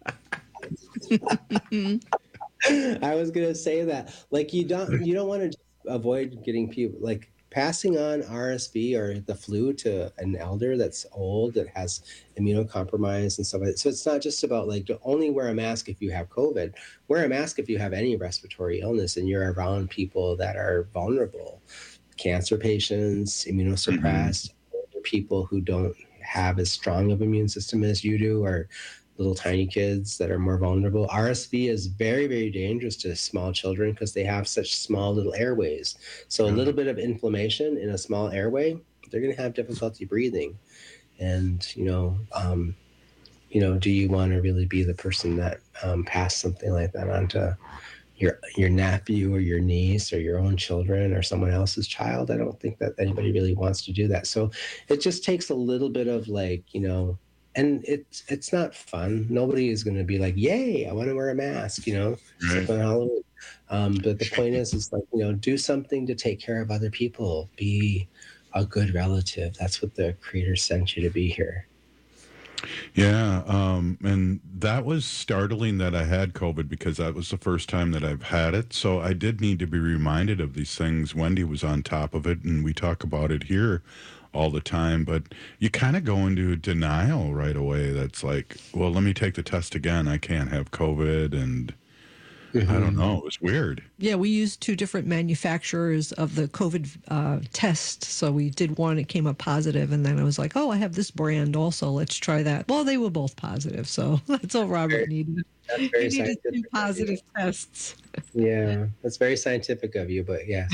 I was gonna say that, like, you don't want to just avoid getting people, like, passing on RSV or the flu to an elder that's old, that has immunocompromised and stuff like that. So it's not just about, like, only wear a mask if you have COVID. Wear a mask if you have any respiratory illness and you're around people that are vulnerable, cancer patients, immunosuppressed, older people who don't have as strong of immune system as you do, or little tiny kids that are more vulnerable. RSV is very, very dangerous to small children because they have such small little airways. So a little bit of inflammation in a small airway, they're going to have difficulty breathing. And, you know, do you want to really be the person that passed something like that on to your nephew or your niece or your own children or someone else's child? I don't think that anybody really wants to do that. So it just takes a little bit of, like, you know, and it's not fun. Nobody is going to be like, yay, I want to wear a mask, you know, right. On Halloween. But the point is like, you know, do something to take care of other people. Be a good relative. That's what the Creator sent you to be here. Yeah. And that was startling that I had COVID, because that was the first time that I've had it. So I did need to be reminded of these things. Wendy was on top of it, and we talk about it here all the time, but you kind of go into denial right away. That's like, well, let me take the test again. I can't have COVID, and I don't know. It's weird. Yeah, we used 2 different manufacturers of the COVID test. So we did one, it came up positive, and then I was like, oh, I have this brand also. Let's try that. Well, they were both positive, so that's all Robert needed. That's very He needed 2 scientific. positive tests. Yeah, that's very scientific of you, but yeah.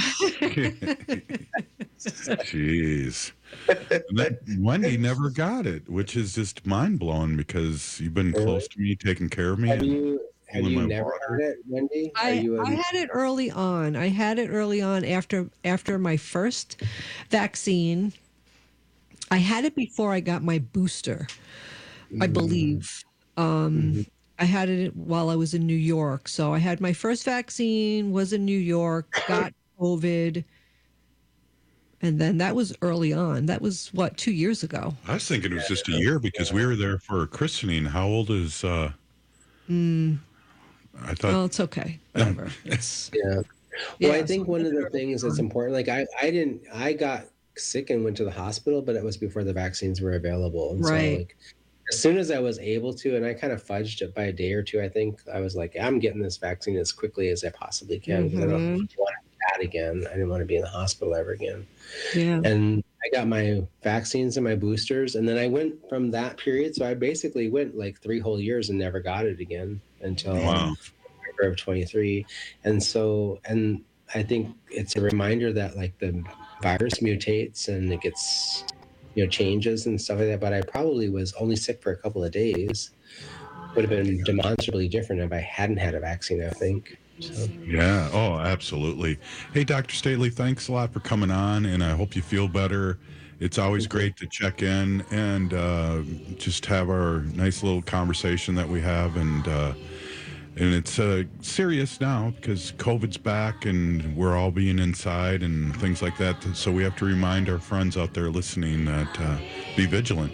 Jeez. And then Wendy never got it, which is just mind-blowing because you've been close to me, taking care of me. Have and you cooling my never water. had it, Wendy? I had it early on. I had it early on after my first vaccine. I had it before I got my booster, I believe. I had it while I was in New York. So I had my first vaccine, was in New York, got COVID. And then that was early on. That was, 2 years ago? I was thinking it was just a year because we were there for a christening. How old is... I thought... Oh, it's okay. Whatever. It's, Well, I think one of the things that's important, like I got sick and went to the hospital, but it was before the vaccines were available. And Right. so, like, as soon as I was able to, and I kind of fudged it by a day or two, I think I was like, I'm getting this vaccine as quickly as I possibly can because I don't want to be bad again. I didn't want to be in the hospital ever again. Yeah. And I got my vaccines and my boosters, and then I went from that period. So I basically went like 3 whole years and never got it again until November of 23. And so, and I think it's a reminder that like the virus mutates and it gets, changes and stuff like that. But I probably was only sick for a couple of days. Would have been demonstrably different if I hadn't had a vaccine, I think. So. Yeah. Oh, absolutely. Hey, Dr. Stately, thanks a lot for coming on, and I hope you feel better. It's always great to check in and just have our nice little conversation that we have, and it's serious now because COVID's back and we're all being inside and things like that. So we have to remind our friends out there listening that be vigilant.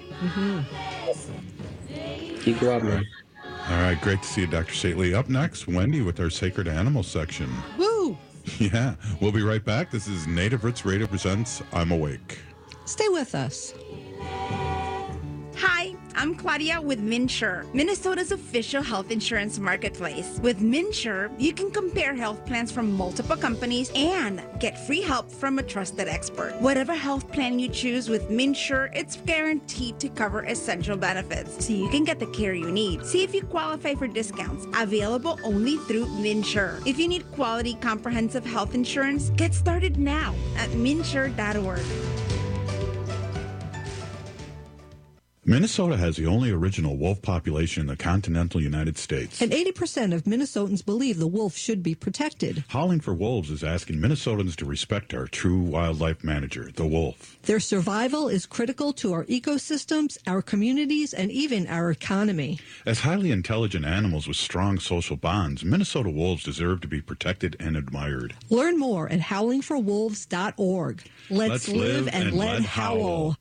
Keep your up, man. All right, great to see you, Dr. Stately. Up next, Wendy with our Sacred Animals section. Woo! Yeah, we'll be right back. This is Native Roots Radio presents I'm Awake. Stay with us. Hi, I'm Claudia with MinSure, Minnesota's official health insurance marketplace. With MinSure, you can compare health plans from multiple companies and get free help from a trusted expert. Whatever health plan you choose with MinSure, it's guaranteed to cover essential benefits, so you can get the care you need. See if you qualify for discounts, available only through MinSure. If you need quality, comprehensive health insurance, get started now at minsure.org. Minnesota has the only original wolf population in the continental United States. And 80% of Minnesotans believe the wolf should be protected. Howling for Wolves is asking Minnesotans to respect our true wildlife manager, the wolf. Their survival is critical to our ecosystems, our communities, and even our economy. As highly intelligent animals with strong social bonds, Minnesota wolves deserve to be protected and admired. Learn more at howlingforwolves.org. Let's live and let howl.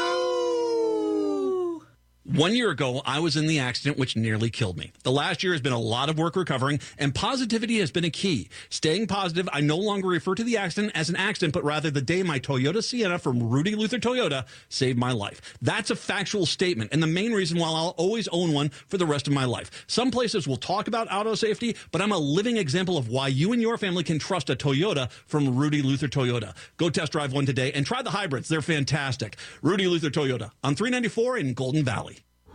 1 year ago, I was in the accident which nearly killed me. The last year has been a lot of work recovering, and positivity has been a key. Staying positive, I no longer refer to the accident as an accident, but rather the day my Toyota Sienna from Rudy Luther Toyota saved my life. That's a factual statement, and the main reason why I'll always own one for the rest of my life. Some places will talk about auto safety, but I'm a living example of why you and your family can trust a Toyota from Rudy Luther Toyota. Go test drive one today and try the hybrids. They're fantastic. Rudy Luther Toyota on 394 in Golden Valley.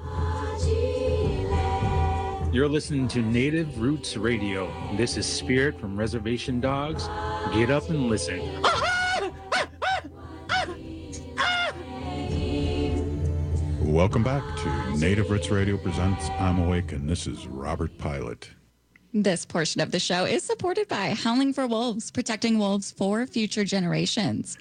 You're listening to Native Roots Radio. This is Spirit from Reservation Dogs. Get up and listen. Welcome back to Native Roots Radio presents I'm Awake, and this is Robert Pilot. This portion of the show is supported by Howling for Wolves, protecting wolves for future generations.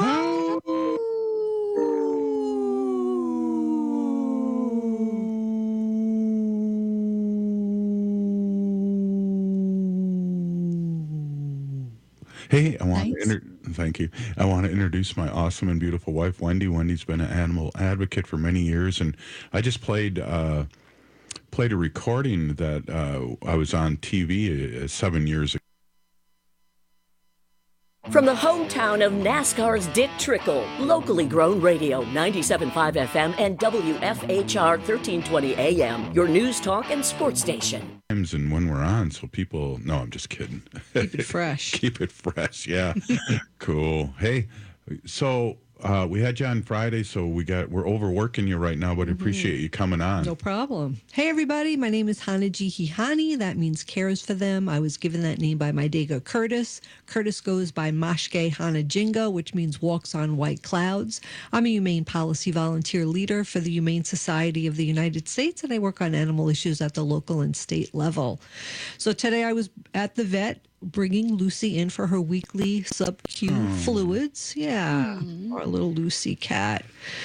Hey, thank you. I want to introduce my awesome and beautiful wife, Wendy. Wendy's been an animal advocate for many years, and I just played a recording that I was on TV 7 years ago. From the hometown of NASCAR's Dick Trickle, locally grown radio, 97.5 FM and WFHR 1320 AM, your news, talk, and sports station. And when we're on, so people... No, I'm just kidding. Keep it fresh. Keep it fresh, yeah. Cool. Hey, so... we had you on Friday, so we're overworking you right now, but appreciate you coming on. No problem. Hey, everybody. My name is Hanaji Hihani. That means cares for them. I was given that name by my Dago Curtis. Curtis goes by Mashke Hanajinga, which means walks on white clouds. I'm a humane policy volunteer leader for the Humane Society of the United States, and I work on animal issues at the local and state level. So today I was at the vet bringing Lucy in for her weekly sub-Q fluids. Yeah, our little Lucy cat.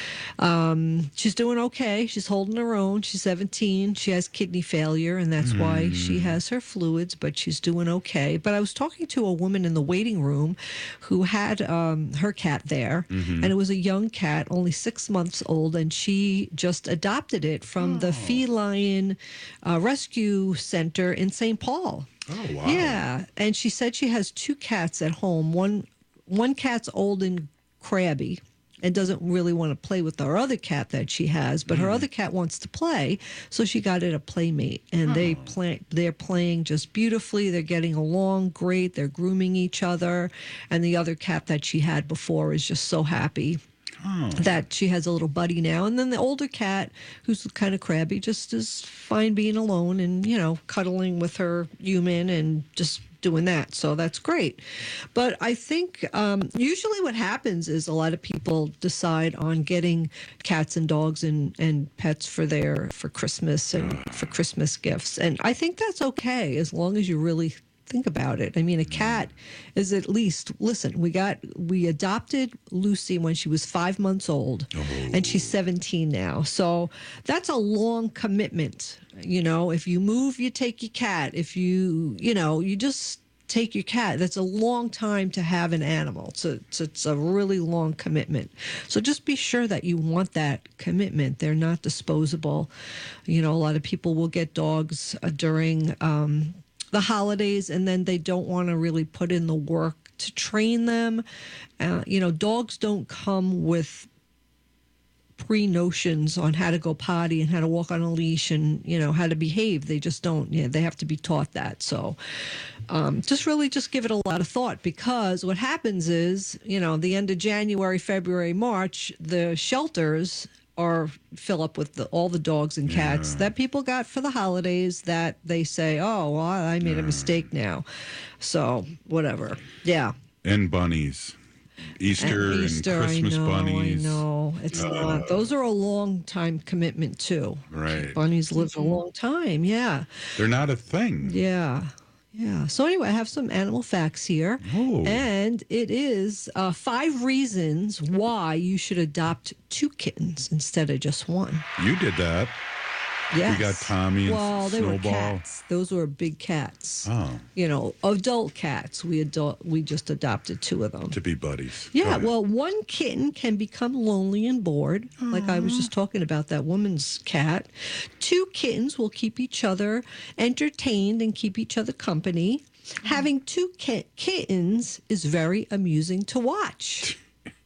She's doing okay. She's holding her own. She's 17. She has kidney failure, and that's why she has her fluids, but she's doing okay. But I was talking to a woman in the waiting room who had her cat there, and it was a young cat, only 6 months old, and she just adopted it from the Feline Rescue Center in St. Paul. Oh, wow. Yeah, and she said she has 2 cats at home. One cat's old and crabby and doesn't really want to play with her other cat that she has, but her other cat wants to play, so she got it a playmate, and they're playing just beautifully. They're getting along great. They're grooming each other, and the other cat that she had before is just so happy that she has a little buddy now. And then the older cat, who's kind of crabby, just is fine being alone and, cuddling with her human and just doing that. So that's great. But I think usually what happens is a lot of people decide on getting cats and dogs and pets for Christmas and for Christmas gifts. And I think that's okay as long as you really think about it. I mean, a cat is at least, listen, we adopted Lucy when she was 5 months old, and she's 17 now. So that's a long commitment. If you move, you take your cat. If you just take your cat. That's a long time to have an animal. It's a really long commitment. So just be sure that you want that commitment. They're not disposable. A lot of people will get dogs during the holidays, and then they don't want to really put in the work to train them. Dogs don't come with pre-notions on how to go potty and how to walk on a leash and, how to behave. They just don't. They have to be taught that. So just give it a lot of thought, because what happens is, the end of January, February, March, the shelters fill up with all the dogs and cats that people got for the holidays that they say, oh, well, I made a mistake now. So whatever. Yeah. And bunnies. Easter and Christmas bunnies. I know. It's not. Those are a long time commitment too. Right. Bunnies live a long time. Yeah. They're not a thing. Yeah. Yeah. So anyway, I have some animal facts here. Oh. And it is 5 reasons why you should adopt 2 kittens instead of just 1. You did that. Yes. We got Tommy and Snowball. They were cats. Those were big cats. Oh. Adult cats. We just adopted 2 of them. To be buddies. Yeah, well, 1 kitten can become lonely and bored, like I was just talking about that woman's cat. 2 kittens will keep each other entertained and keep each other company. Having 2 kittens is very amusing to watch.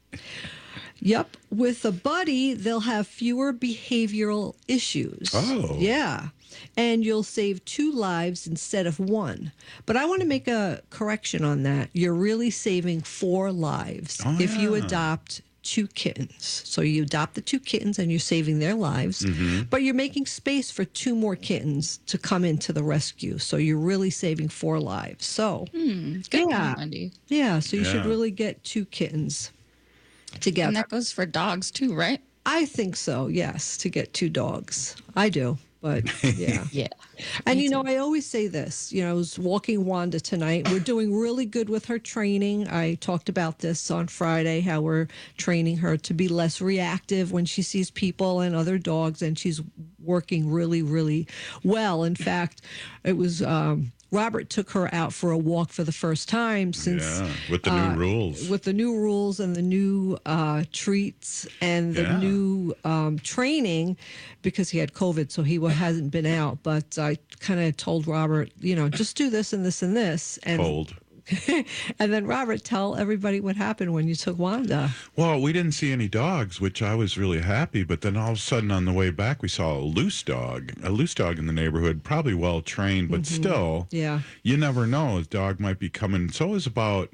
Yep. With a buddy, they'll have fewer behavioral issues. Oh. Yeah. And you'll save 2 lives instead of 1. But I want to make a correction on that. You're really saving 4 lives if you adopt 2 kittens. So you adopt the 2 kittens and you're saving their lives, but you're making space for 2 more kittens to come into the rescue. So you're really saving 4 lives. So, good point, Wendy. Yeah. So you should really get 2 kittens together. And that goes for dogs too, right? I think so, yes, to get 2 dogs. I do, but yeah. Yeah. And, I always say this, I was walking Wanda tonight. We're doing really good with her training. I talked about this on Friday, how we're training her to be less reactive when she sees people and other dogs, and she's working really, really well. In fact, it was... Robert took her out for a walk for the first time since... Yeah, with the new rules. With the new rules and the new treats and the new training, because he had COVID, so he hasn't been out. But I kind of told Robert, just do this and this and this. And And then, Robert, tell everybody what happened when you took Wanda. Well, we didn't see any dogs, which I was really happy. But then all of a sudden on the way back, we saw a loose dog in the neighborhood, probably well trained, but still, you never know. A dog might be coming. So it was about,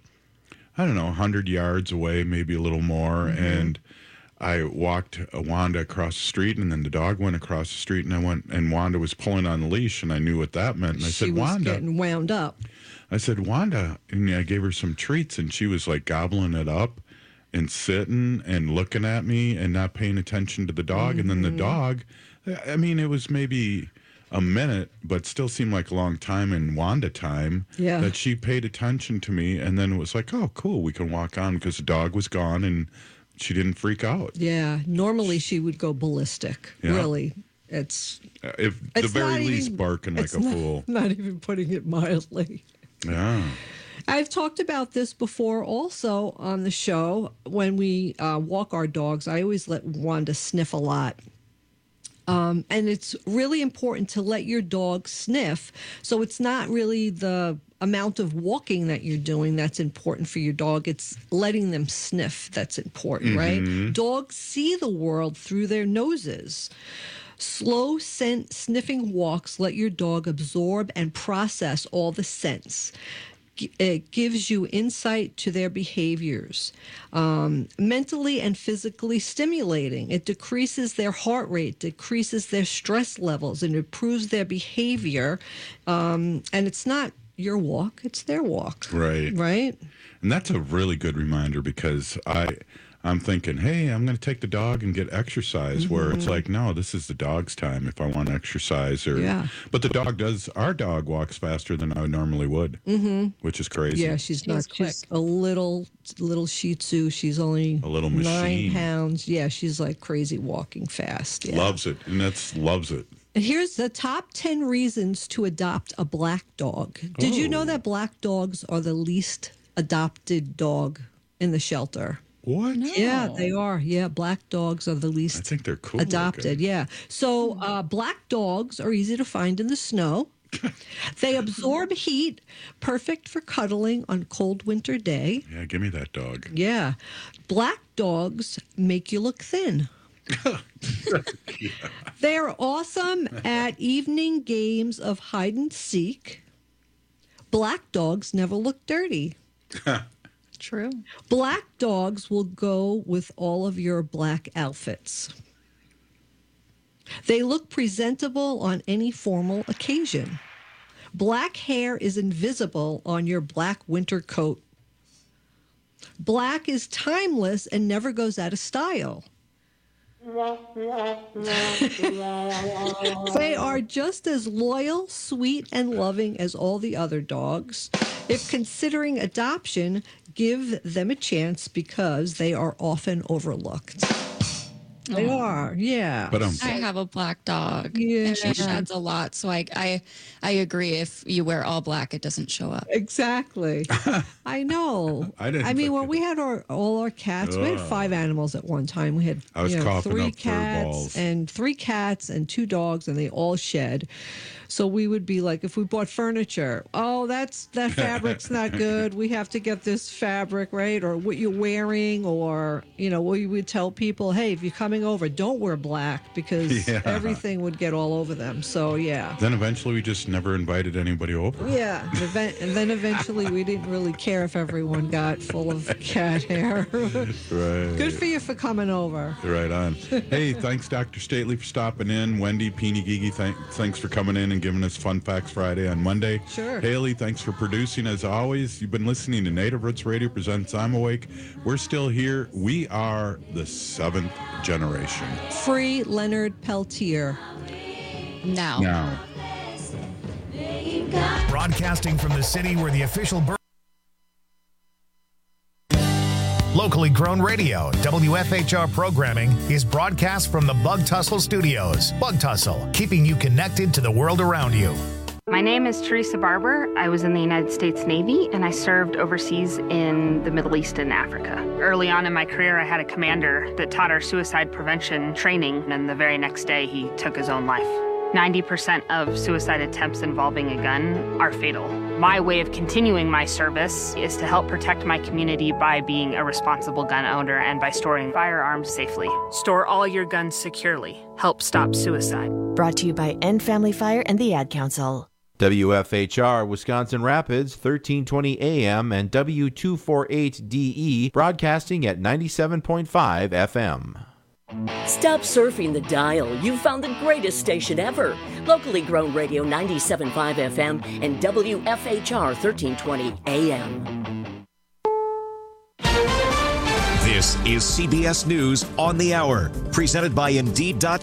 100 yards away, maybe a little more. And I walked Wanda across the street, and then the dog went across the street, and Wanda was pulling on the leash, and I knew what that meant. And I said, Wanda. She was getting wound up. I said, Wanda, and I gave her some treats, and she was like gobbling it up and sitting and looking at me and not paying attention to the dog. And then the dog, it was maybe a minute, but still seemed like a long time in Wanda time that she paid attention to me. And then it was like, oh, cool, we can walk on because the dog was gone and she didn't freak out. Yeah, normally she would go ballistic, really. It's if the very least barking like a fool. Not even putting it mildly. Yeah. I've talked about this before also on the show. When we walk our dogs, I always let Wanda sniff a lot. And it's really important to let your dog sniff. So it's not really the amount of walking that you're doing that's important for your dog. It's letting them sniff that's important, right? Dogs see the world through their noses. Slow scent sniffing walks let your dog absorb and process all the scents. It gives you insight to their behaviors. Mentally and physically stimulating. It decreases their heart rate, decreases their stress levels, and improves their behavior. And it's not your walk, it's their walk. Right. Right? And that's a really good reminder because I'm thinking, hey, I'm going to take the dog and get exercise, where it's like, no, this is the dog's time if I want exercise. But our dog walks faster than I normally would, which is crazy. Yeah, she's a little Shih Tzu. She's only a little 9 pounds. Yeah, she's like crazy walking fast. Yeah. Loves it. And loves it. And here's the top 10 reasons to adopt a black dog. Did you know that black dogs are the least adopted dog in the shelter? What? No. Yeah, they are. Yeah, black dogs are the least I think they're cool adopted. looking. Yeah. So black dogs are easy to find in the snow. They absorb heat, perfect for cuddling on cold winter day. Yeah, give me that dog. Yeah. Black dogs make you look thin. They're awesome at evening games of hide and seek. Black dogs never look dirty. True. Black dogs will go with all of your black outfits. They look presentable on any formal occasion. Black hair is invisible on your black winter coat. Black is timeless and never goes out of style. They are just as loyal, sweet, and loving as all the other dogs. If considering adoption, give them a chance because they are often overlooked. They are, yeah. But I have a black dog. Yeah. And she sheds a lot. So I agree. If you wear all black, it doesn't show up. Exactly. I know. I mean, when we had all our cats, we had 5 animals at one time. We had 3 cats and 3 cats and 2 dogs, and they all shed. So we would be like, if we bought furniture, that fabric's not good. We have to get this fabric, right? Or what you're wearing, or, we would tell people, hey, if you're coming over, don't wear black because everything would get all over them. So, yeah. Then eventually we just never invited anybody over. Yeah. And then eventually we didn't really care if everyone got full of cat hair. Right. Good for you for coming over. Right on. Hey, thanks, Dr. Stately, for stopping in. Wendy, Peony, Gigi, thanks for coming in and giving us Fun Facts Friday on Monday. Sure. Haley, thanks for producing as always. You've been listening to Native Roots Radio presents I'm Awake. We're still here. We are the 7th generation. Free Leonard Peltier. Now. Broadcasting from the city where the official locally grown radio, WFHR programming is broadcast from the Bug Tussle Studios. Bug Tussle, keeping you connected to the world around you. My name is Teresa Barber. I was in the United States Navy, and I served overseas in the Middle East and Africa. Early on in my career, I had a commander that taught our suicide prevention training, and the very next day, he took his own life. 90% of suicide attempts involving a gun are fatal. My way of continuing my service is to help protect my community by being a responsible gun owner and by storing firearms safely. Store all your guns securely. Help stop suicide. Brought to you by End Family Fire and the Ad Council. WFHR Wisconsin Rapids, 1320 AM and W248DE, broadcasting at 97.5 FM. Stop surfing the dial. You've found the greatest station ever. Locally grown radio 97.5 FM and WFHR 1320 AM. This is CBS News on the Hour, presented by Indeed.com.